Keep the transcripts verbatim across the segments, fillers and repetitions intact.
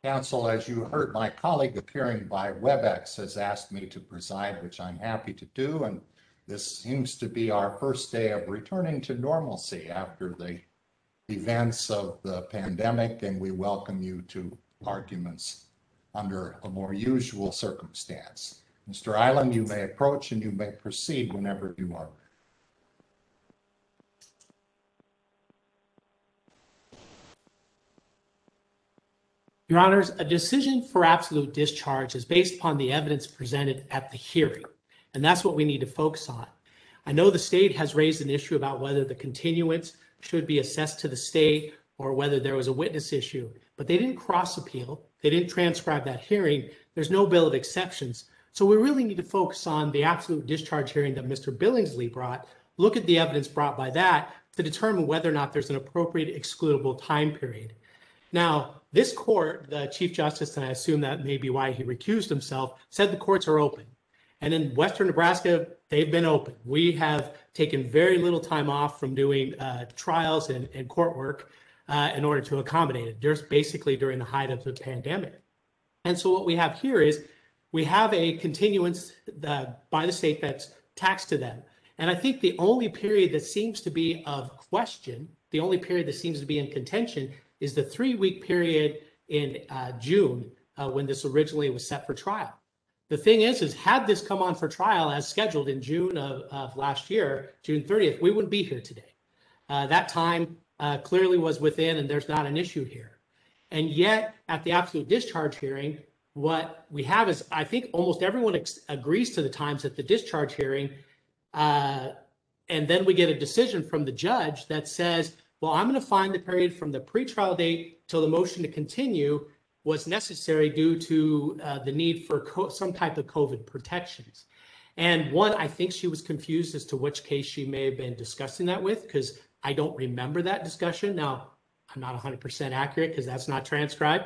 Council, as you heard, my colleague appearing by WebEx has asked me to preside, which I'm happy to do. And this seems to be our first day of returning to normalcy after the events of the pandemic, and we welcome you to arguments under a more usual circumstance. Mister Island, you may approach and you may proceed whenever you are. Your Honors, a decision for absolute discharge is based upon the evidence presented at the hearing, and that's what we need to focus on. I know the state has raised an issue about whether the continuance should be assessed to the state or whether there was a witness issue, but they didn't cross appeal. They didn't transcribe that hearing. There's no bill of exceptions. So we really need to focus on the absolute discharge hearing that Mister Billingsley brought, look at the evidence brought by that to determine whether or not there's an appropriate excludable time period. Now, this court, the Chief Justice, and I assume that may be why he recused himself, said the courts are open. And in Western Nebraska, they've been open. We have taken very little time off from doing uh, trials and, and court work uh, in order to accommodate it. There's basically during the height of the pandemic. And so what we have here is we have a continuance uh, by the state that's taxed to them. And I think the only period that seems to be of question, the only period that seems to be in contention is the three-week period in uh, June uh, when this originally was set for trial. The thing is, is had this come on for trial as scheduled in June of, of last year, June thirtieth, we wouldn't be here today. Uh, that time uh, clearly was within, and there's not an issue here. And yet, at the absolute discharge hearing, what we have is, I think almost everyone ex- agrees to the times at the discharge hearing, uh, and then we get a decision from the judge that says, well, I'm going to find the period from the pretrial date till the motion to continue was necessary due to uh, the need for co- some type of COVID protections. And one, I think she was confused as to which case she may have been discussing that with, because I don't remember that discussion. Now, I'm not one hundred percent accurate because that's not transcribed.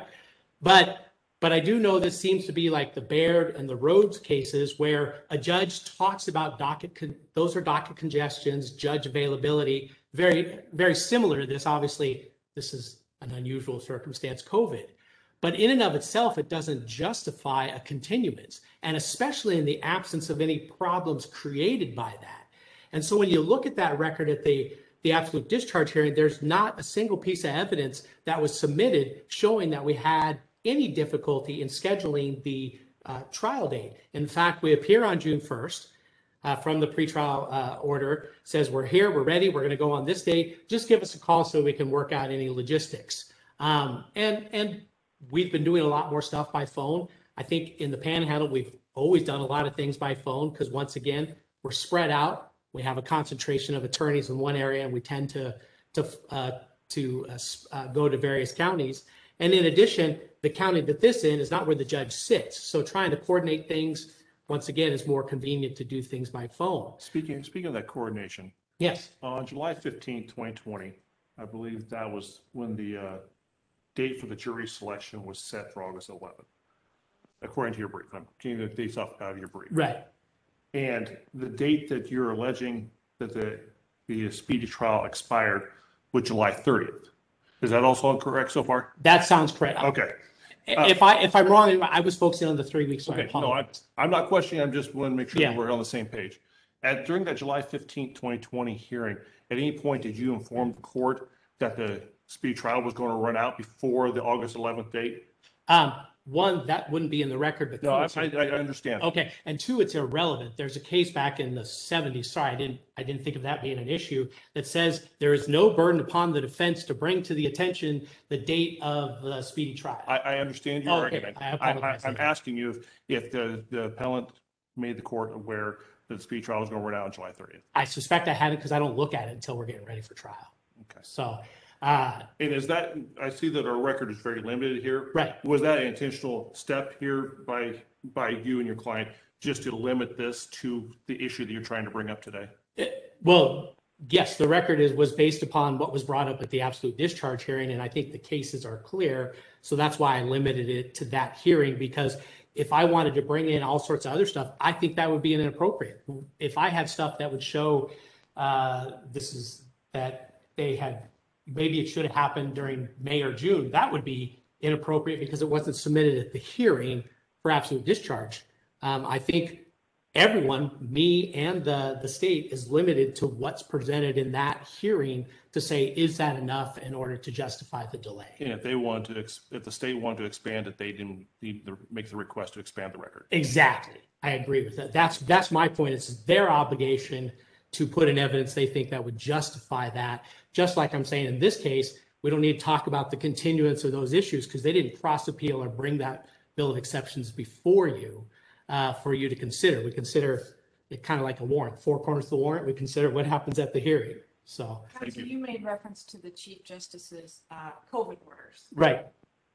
But but I do know this seems to be like the Baird and the Rhodes cases where a judge talks about docket, con- those are docket congestions, judge availability, very, very similar to this. Obviously, this is an unusual circumstance, COVID. But in and of itself, it doesn't justify a continuance, and especially in the absence of any problems created by that. And so when you look at that record at the, the absolute discharge hearing, there's not a single piece of evidence that was submitted showing that we had any difficulty in scheduling the uh, trial date. In fact, we appear on June first uh, from the pretrial uh, order, says we're here, we're ready, we're gonna go on this date, just give us a call so we can work out any logistics. Um, and, and we've been doing a lot more stuff by phone. I think in the Panhandle, we've always done a lot of things by phone because once again, we're spread out. We have a concentration of attorneys in one area and we tend to, to, uh, to uh, uh, go to various counties. And in addition, the county that this in is not where the judge sits. So trying to coordinate things, once again, is more convenient to do things by phone. Speaking, speaking of that coordination, Yes. on July fifteenth, twenty twenty, I believe that was when the uh, date for the jury selection was set for August eleventh, according to your brief. I'm getting the dates off out of your brief. Right. And the date that you're alleging that the, the speedy trial expired was July thirtieth. Is that also correct so far? That sounds correct. Okay. If I if I'm wrong, I was focusing on the three weeks. So I Okay, no, I, apologize. I'm not questioning, I'm just want to make sure Yeah. that we're on the same page. At, during that July fifteenth, twenty twenty hearing, at any point did you inform the court that the speedy trial was going to run out before the August eleventh date? Um, one, that wouldn't be in the record, but No, I, two, I, it's- I understand. okay. And two, it's irrelevant. There's a case back in the seventies. Sorry, I didn't I didn't think of that being an issue that says there is no burden upon the defense to bring to the attention the date of the speedy trial. I, I understand your Oh, okay. argument. I I, I, apologize. I'm asking you if, if the, the appellant made the court aware that the speedy trial was going to run out on July thirtieth. I suspect I hadn't because I don't look at it until we're getting ready for trial. Okay. So, uh, And is that, I see that our record is very limited here. right. Was that an intentional step here by, by you and your client, just to limit this to the issue that you're trying to bring up today? It- well, yes, the record is was based upon what was brought up at the absolute discharge hearing, and I think the cases are clear. So that's why I limited it to that hearing, because if I wanted to bring in all sorts of other stuff, I think that would be inappropriate. If I had stuff that would show uh, this is that they had maybe it should have happened during May or June, that would be inappropriate because it wasn't submitted at the hearing for absolute discharge. Um, I think everyone, me and the, the state, is limited to what's presented in that hearing to say, is that enough in order to justify the delay? And if they want to, ex- if the state wanted to expand it, they didn't need to make the request to expand the record. Exactly. I agree with that. That's, that's my point. It's their obligation to put in evidence they think that would justify that. Just like I'm saying in this case, we don't need to talk about the continuance of those issues because they didn't cross appeal or bring that bill of exceptions before you uh, for you to consider. We consider it kind of like a warrant, four corners of the warrant. We consider what happens at the hearing. So, Counsel, you made reference to the Chief Justice's uh, COVID orders. right.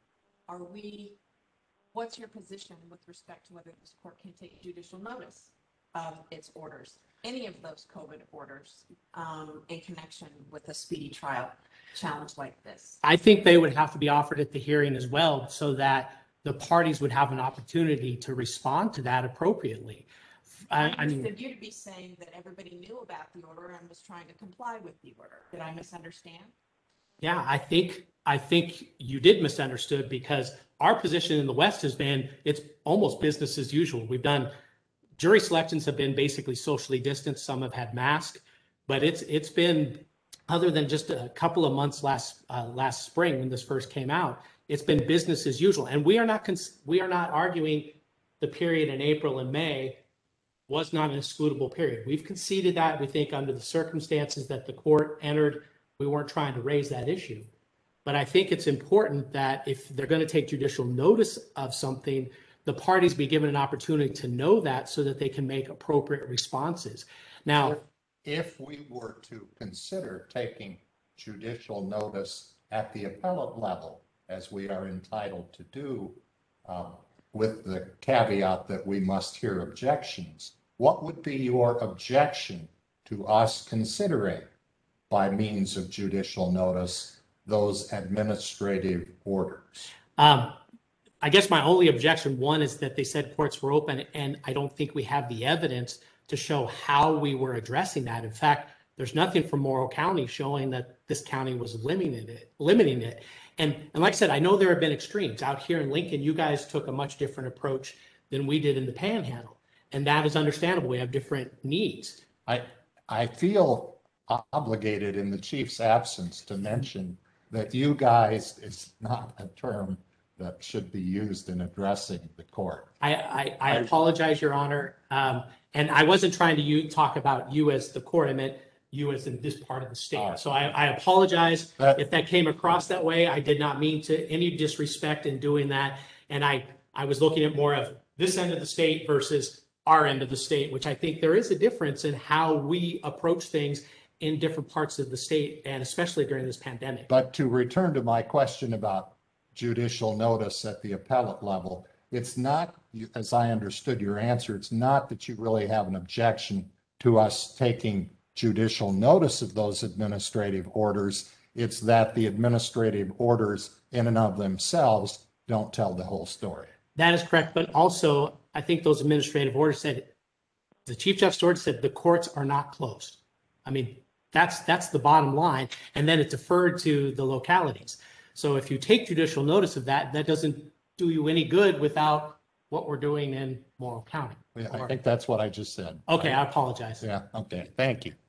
Are we, what's your position with respect to whether this court can take judicial notice of its orders? Any of those COVID orders um, in connection with a speedy trial challenge like this? I think they would have to be offered at the hearing as well so that the parties would have an opportunity to respond to that appropriately. I, I I mean, understood you to be saying that everybody knew about the order and was trying to comply with the order. Did I misunderstand? yeah, I think I think you did misunderstood because our position in the West has been it's almost business as usual. We've done jury selections have been basically socially distanced. Some have had masks, but it's it's been other than just a couple of months last uh, last spring when this first came out. It's been business as usual, and we are not cons- we are not arguing the period in April and May was not an excludable period. We've conceded that. We think under the circumstances that the court entered, we weren't trying to raise that issue. But I think it's important that if they're going to take judicial notice of something, the parties be given an opportunity to know that so that they can make appropriate responses. Now, If we were to consider taking judicial notice at the appellate level, as we are entitled to do, um, with the caveat that we must hear objections, what would be your objection to us considering, by means of judicial notice, those administrative orders? um, I guess my only objection, one, is that they said courts were open, and I don't think we have the evidence to show how we were addressing that. In fact, there's nothing from Morrow County showing that this county was limiting it, limiting it. And, and like I said, I know there have been extremes. Out here in Lincoln, you guys took a much different approach than we did in the Panhandle. And that is understandable. We have different needs. I, I feel obligated in the chief's absence to mention that you guys is not a term that should be used in addressing the court. I, I, I apologize, Your Honor. Um, and I wasn't trying to you talk about you as the court. I meant you as in this part of the All state. right. So I, I apologize That- if that came across that way. I did not mean to any disrespect in doing that. And I, I was looking at more of this end of the state versus our end of the state, which I think there is a difference in how we approach things in different parts of the state, and especially during this pandemic. But to return to my question about judicial notice at the appellate level, it's not, as I understood your answer, it's not that you really have an objection to us taking judicial notice of those administrative orders. It's that the administrative orders in and of themselves don't tell the whole story. That is correct. But also, I think those administrative orders said, the Chief Justice order said the courts are not closed. I mean, that's that's the bottom line. And then it deferred to the localities. So if you take judicial notice of that, that doesn't do you any good without what we're doing in Morrow County. Yeah, I think that's what I just said. Okay, I apologize. Yeah, okay, thank you.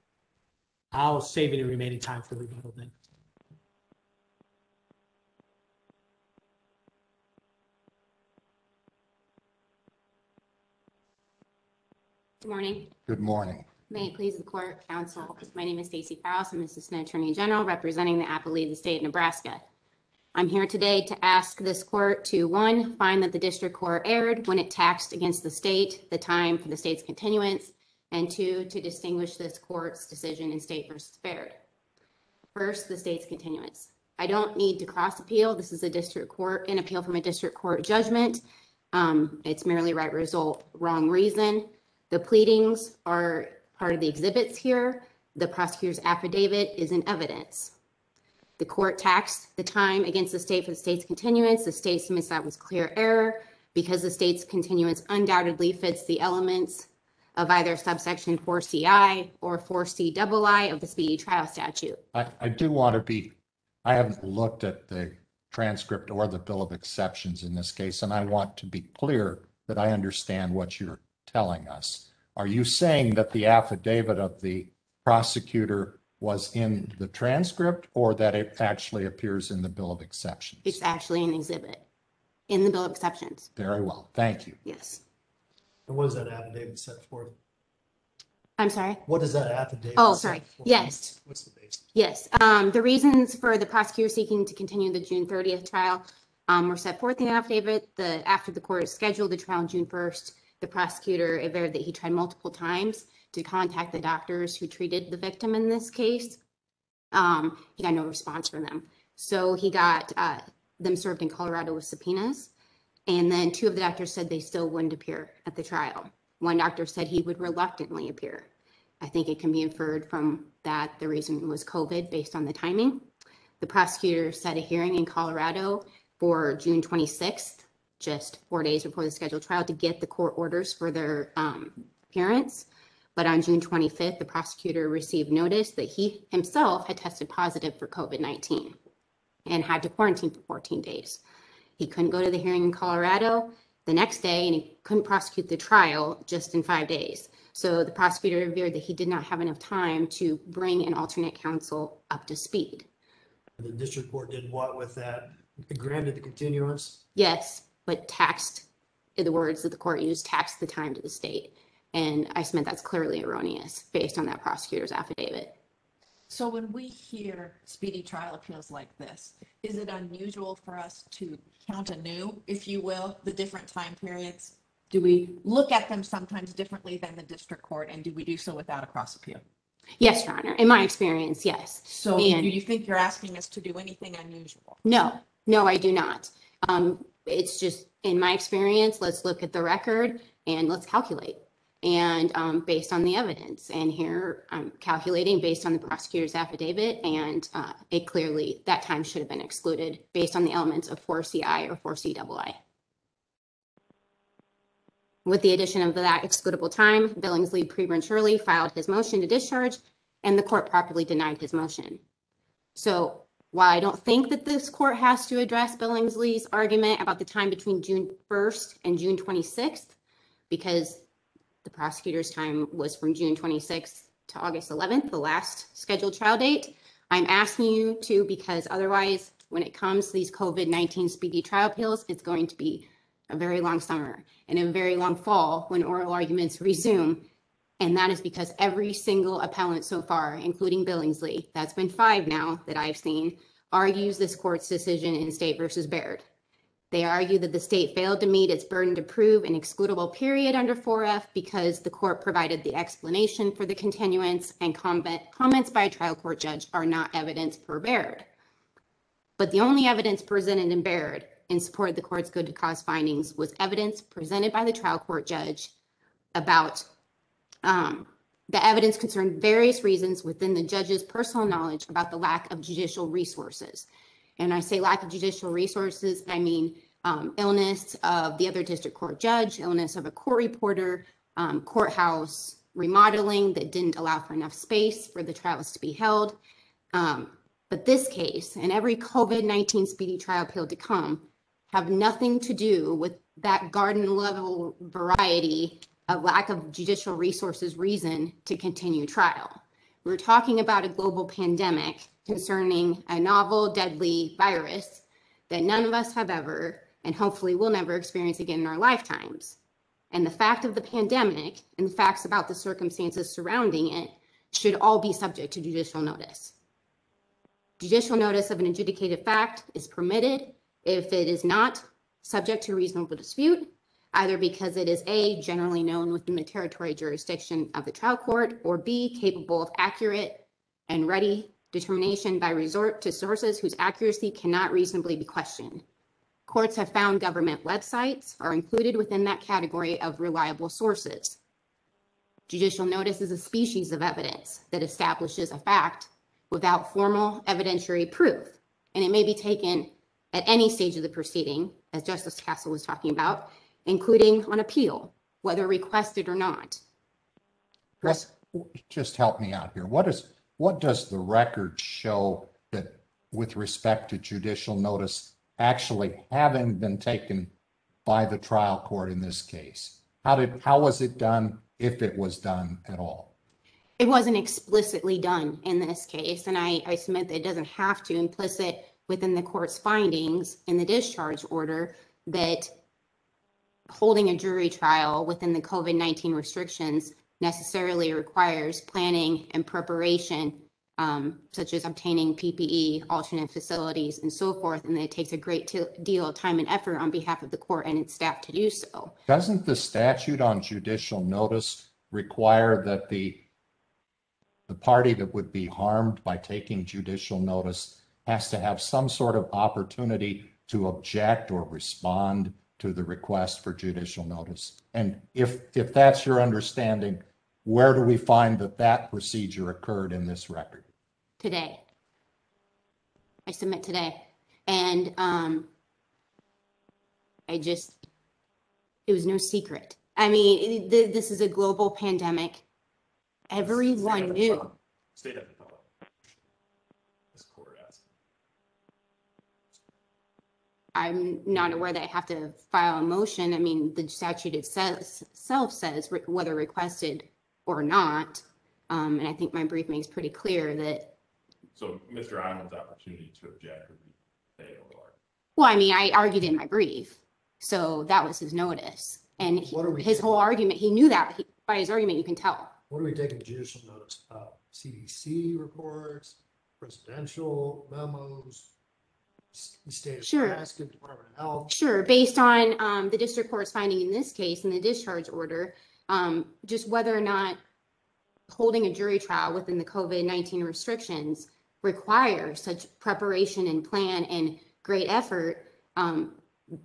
I'll save any remaining time for rebuttal then. Good morning. Good morning. May it please the court, counsel. My name is Stacey Faust. I'm Assistant Attorney General representing the appellee of the state of Nebraska. I'm here today to ask this court to, one, find that the district court erred when it taxed against the state the time for the state's continuance, and two, to distinguish this court's decision in State versus Baird. First, the state's continuance. I don't need to cross appeal. This is a district court, an appeal from a district court judgment. Um, it's merely right result, wrong reason. The pleadings are part of the exhibits here. The prosecutor's affidavit is in evidence. The court taxed the time against the state for the state's continuance. The state submits that was clear error because the state's continuance undoubtedly fits the elements of either subsection four C I or four C I I of the speedy trial statute. I, I do want to be, I haven't looked at the transcript or the bill of exceptions in this case, and I want to be clear that I understand what you're telling us. Are you saying that the affidavit of the prosecutor was in the transcript or that it actually appears in the bill of exceptions? It's actually an exhibit in the bill of exceptions. Very well. Thank you. Yes. And what does that affidavit set forth? I'm sorry. What does that affidavit? Oh, set sorry. forth? Yes. What's the basis? Yes, um, the reasons for the prosecutor seeking to continue the June thirtieth trial um, were set forth in the affidavit. The, after the court scheduled the trial on June first, the prosecutor averred that he tried multiple times to contact the doctors who treated the victim in this case. Um, he got no response from them. So he got uh, them served in Colorado with subpoenas. And then two of the doctors said they still wouldn't appear at the trial. One doctor said he would reluctantly appear. I think it can be inferred from that the reason was COVID based on the timing. The prosecutor set a hearing in Colorado for June twenty-sixth, just four days before the scheduled trial, to get the court orders for their um, appearance. But on June twenty-fifth, the prosecutor received notice that he himself had tested positive for COVID nineteen and had to quarantine for fourteen days. He couldn't go to the hearing in Colorado the next day, and he couldn't prosecute the trial just in five days. So the prosecutor averred that he did not have enough time to bring an alternate counsel up to speed. The district court did what with that? It granted the continuance? Yes, but taxed, in the words that the court used, taxed the time to the state. And I submit that's clearly erroneous based on that prosecutor's affidavit. So when we hear speedy trial appeals like this, is it unusual for us to count anew, if you will, the different time periods? Do we look at them sometimes differently than the district court, and do we do so without a cross appeal? Yes, Your Honor. In my experience, yes. So And- do you think you're asking us to do anything unusual? No, no, I do not. Um, it's just, in my experience, let's look at the record and let's calculate. And um, based on the evidence, and here I'm calculating based on the prosecutor's affidavit, and uh, it clearly, that time should have been excluded based on the elements of four C I or four C I I. With the addition of that excludable time, Billingsley prematurely filed his motion to discharge, and the court properly denied his motion. So while I don't think that this court has to address Billingsley's argument about the time between June first and June twenty-sixth, because the prosecutor's time was from June twenty-sixth to August eleventh, the last scheduled trial date, I'm asking you to, because otherwise, when it comes to these COVID nineteen speedy trial appeals, it's going to be a very long summer and a very long fall when oral arguments resume. And that is because every single appellant so far, including Billingsley, that's been five now that I've seen, argues this court's decision in State versus Baird. They argue that the state failed to meet its burden to prove an excludable period under four F because the court provided the explanation for the continuance, and comment, comments by a trial court judge are not evidence per Baird. But the only evidence presented in Baird in support of the court's good cause findings was evidence presented by the trial court judge about um, the evidence concerned various reasons within the judge's personal knowledge about the lack of judicial resources. And I say lack of judicial resources, I mean um, illness of the other district court judge, illness of a court reporter, um, courthouse remodeling that didn't allow for enough space for the trials to be held. Um, but this case and every COVID nineteen speedy trial appeal to come have nothing to do with that garden level variety of lack of judicial resources reason to continue trial. We're talking about a global pandemic concerning a novel, deadly virus that none of us have ever, and hopefully will never experience again in our lifetimes. And the fact of the pandemic and the facts about the circumstances surrounding it should all be subject to judicial notice. Judicial notice of an adjudicated fact is permitted if it is not subject to reasonable dispute, either because it is A, generally known within the territory jurisdiction of the trial court, or B, capable of accurate and ready determination by resort to sources whose accuracy cannot reasonably be questioned. Courts have found government websites are included within that category of reliable sources. Judicial notice is a species of evidence that establishes a fact without formal evidentiary proof, and it may be taken at any stage of the proceeding, as Justice Castle was talking about, including on appeal, whether requested or not. What, just help me out here. What is, what does the record show that with respect to judicial notice actually having been taken by the trial court in this case? How did, how was it done, if it was done at all? It wasn't explicitly done in this case, and I, I submit that it doesn't have to. Implicit within the court's findings in the discharge order that holding a jury trial within the COVID nineteen restrictions necessarily requires planning and preparation, um, such as obtaining P P E, alternate facilities, and so forth, and it takes a great t- deal of time and effort on behalf of the court and its staff to do so. Doesn't the statute on judicial notice require that the the party that would be harmed by taking judicial notice has to have some sort of opportunity to object or respond to the request for judicial notice? And if, if that's your understanding, where do we find that that procedure occurred in this record? Today. I submit today. And um, I just, it was no secret. I mean, it, this is a global pandemic. Everyone knew. State of the public. This court asked. I'm not aware that I have to file a motion. I mean, the statute itself says whether requested or not. Um, and I think my brief makes pretty clear that. So Mister Island's opportunity to object would be they or. Well, I mean, I argued in my brief. So that was his notice. And he, What are we his taking? whole argument, he knew that. He, by his argument, you can tell. What are we taking judicial notice of? C D C reports, presidential memos, s- state of Sure. Nebraska, Department of Health? Sure, based on um, the district court's finding in this case, in the discharge order, um, just whether or not holding a jury trial within the COVID nineteen restrictions require such preparation and plan and great effort. Um,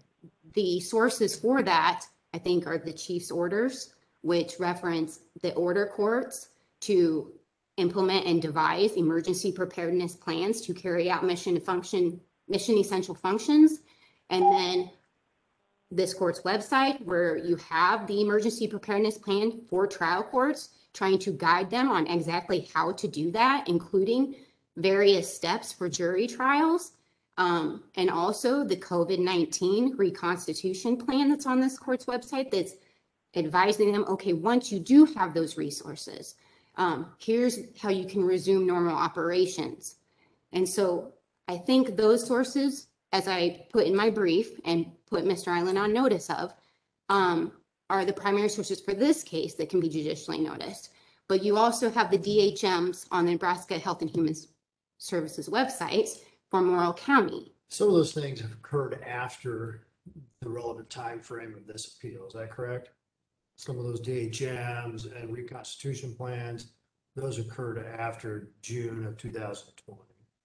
the sources for that, I think, are the chief's orders, which reference the order courts to implement and devise emergency preparedness plans to carry out mission function, mission essential functions. And then this court's website, where you have the emergency preparedness plan for trial courts, trying to guide them on exactly how to do that, including various steps for jury trials. Um, and also the COVID nineteen reconstitution plan that's on this court's website that's advising them, okay, once you do have those resources, um, here's how you can resume normal operations. And so I think those sources, as I put in my brief and put Mister Island on notice of, um, are the primary sources for this case that can be judicially noticed. But you also have the D H Ms on the Nebraska Health and Human Services websites for Morrill County. Some of those things have occurred after the relevant time frame of this appeal. Is that correct? Some of those D H Ms and reconstitution plans, those occurred after June of two thousand twenty.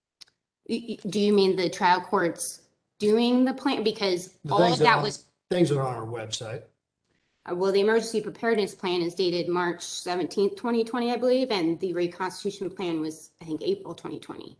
Y- y- Do you mean the trial courts doing the plan? Because The all things of that that are- was, Things that are on our website. uh, well, the emergency preparedness plan is dated March seventeenth, twenty twenty, I believe, and the reconstitution plan was, I think, April twenty twenty.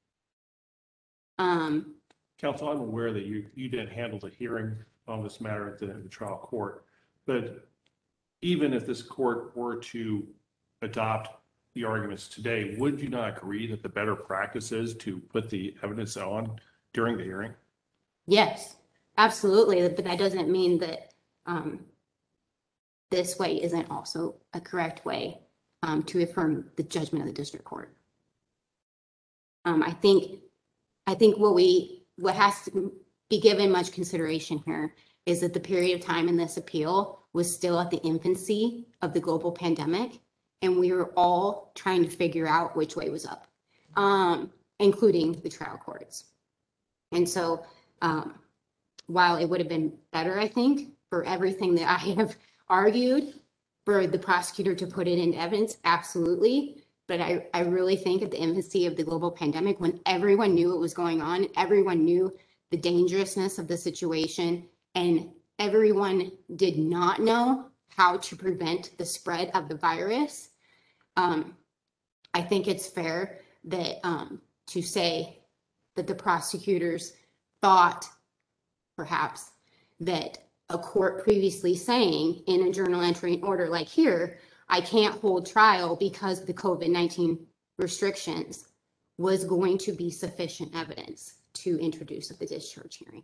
Um, Counsel, I'm aware that you, you didn't handle the hearing on this matter at the, the trial court, but even if this court were to adopt the arguments today, would you not agree that the better practice is to put the evidence on during the hearing? yes, absolutely, but that doesn't mean that, um, this way isn't also a correct way, um, to affirm the judgment of the district court. Um, I think, I think what we, what has to be given much consideration here is that the period of time in this appeal was still at the infancy of the global pandemic. And we were all trying to figure out which way was up, um, including the trial courts. And so, um, while it would have been better, I think, for everything that I have argued, for the prosecutor to put it in evidence, absolutely. But I, I really think at the infancy of the global pandemic, when everyone knew what was going on, everyone knew the dangerousness of the situation, and everyone did not know how to prevent the spread of the virus. Um, I think it's fair that um, to say that the prosecutors thought perhaps that a court previously saying in a journal entry order like here, I can't hold trial because the COVID nineteen restrictions was going to be sufficient evidence to introduce at the discharge hearing.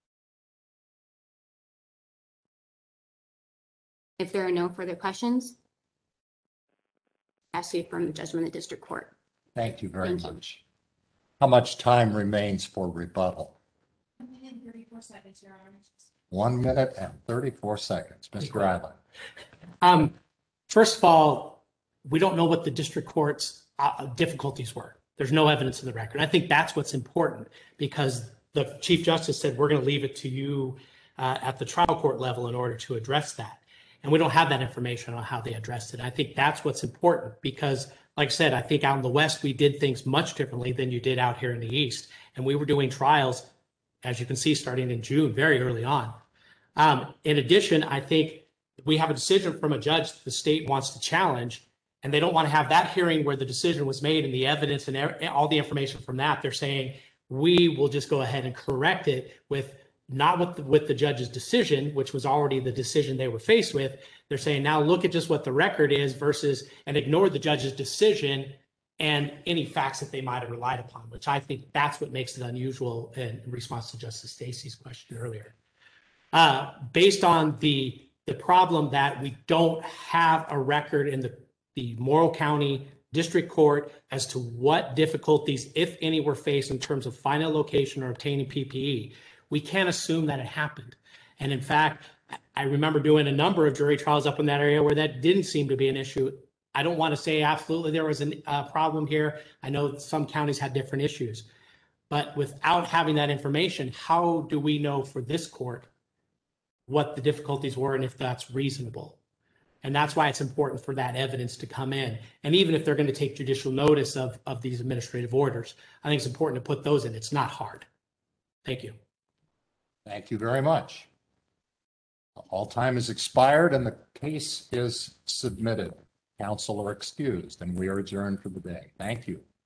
If there are no further questions, ask you to affirm the judgment of the district court. Thank you very Thank you. much. How much time remains for rebuttal? One minute and thirty-four seconds, Your Honor. One minute and thirty-four seconds. Mister Island. Um, first of all, we don't know what the district court's uh, difficulties were. There's no evidence in the record. I think that's what's important because the Chief Justice said, we're going to leave it to you uh, at the trial court level in order to address that. And we don't have that information on how they addressed it. I think that's what's important because, like I said, I think out in the West, we did things much differently than you did out here in the East. And we were doing trials, as you can see, starting in June, very early on. Um, in addition, I think we have a decision from a judge the state wants to challenge, and they don't want to have that hearing where the decision was made and the evidence and all the information from that. They're saying, we will just go ahead and correct it with not with the, with the judge's decision, which was already the decision they were faced with. They're saying, now look at just what the record is versus and ignore the judge's decision and any facts that they might have relied upon, which I think that's what makes it unusual in response to Justice Stacy's question earlier. Uh, based on the, the problem that we don't have a record in the, the Morrow County District Court as to what difficulties, if any, were faced in terms of finding a location or obtaining P P E. We can't assume that it happened. And in fact, I remember doing a number of jury trials up in that area where that didn't seem to be an issue. I don't want to say absolutely there was a uh, problem here. I know some counties had different issues. But without having that information, how do we know for this court what the difficulties were and if that's reasonable? And that's why it's important for that evidence to come in. And even if they're going to take judicial notice of, of these administrative orders, I think it's important to put those in. It's not hard. Thank you. Thank you very much. All time is expired and the case is submitted. Counsel are excused and we are adjourned for the day. Thank you.